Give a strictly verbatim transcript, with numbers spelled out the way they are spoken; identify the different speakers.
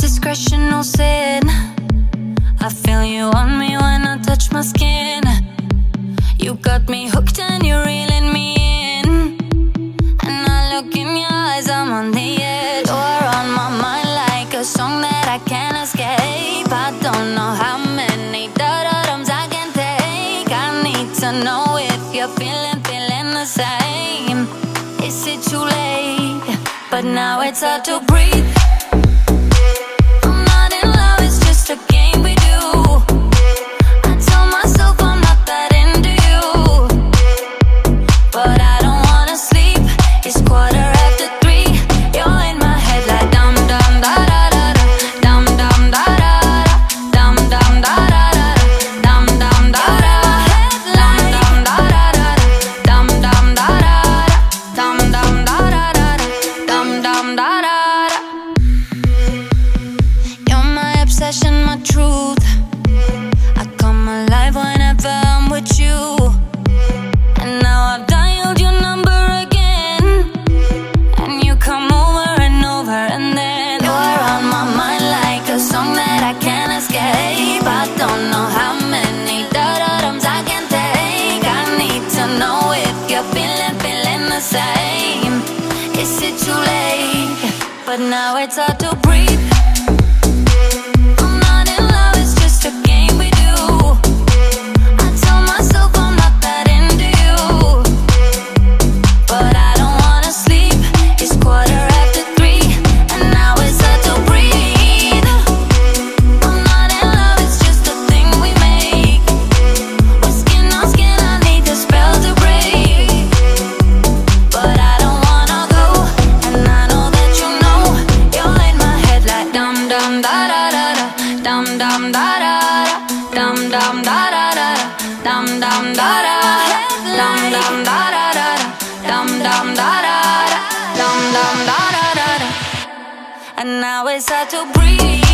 Speaker 1: discretion, no sin. I feel you on me when I touch my skin. You got me hooked and you're reeling me in. And I look in your eyes, I'm on the edge. You're on my mind like a song that I can't escape. I don't know how many da-da-dums I can take. I need to know if you're feeling, feeling the same. Is it too late? But now it's hard to breathe. I'm not in love, it's just a game we do. I tell myself I'm not that into you, but I don't wanna sleep. It's quarter after three. You're in my head like dum dum da da da da, dum dum da da da, dum dum da da da, dum dum da da, dum dum da da da, dum dum da da, dum dum da da da, dum dum da da. You're my obsession, my truth. I come alive whenever I'm with you. And now I've dialed your number again, and you come over and over, and then you're on my mind like a song that I can't escape. I don't know how many da-da-dums I can take. I need to know if you're feeling, feeling the same. Is it too late? But now it's hard to breathe. I'm not in love, it's just a game we do. I tell myself I'm not that into you, but I don't wanna sleep. It's quarter after three, and now it's hard to breathe. I'm not in love, it's just a thing we make. We're skin on skin, I need the spell to break. But I don't wanna go, and I know that you know. You're in my head like dum dum da da da da, dum dum da da da, dum dum da da da, dum dum da da, dum dum da da da, dum dum da da, dum dum da da da. And now it's hard to breathe.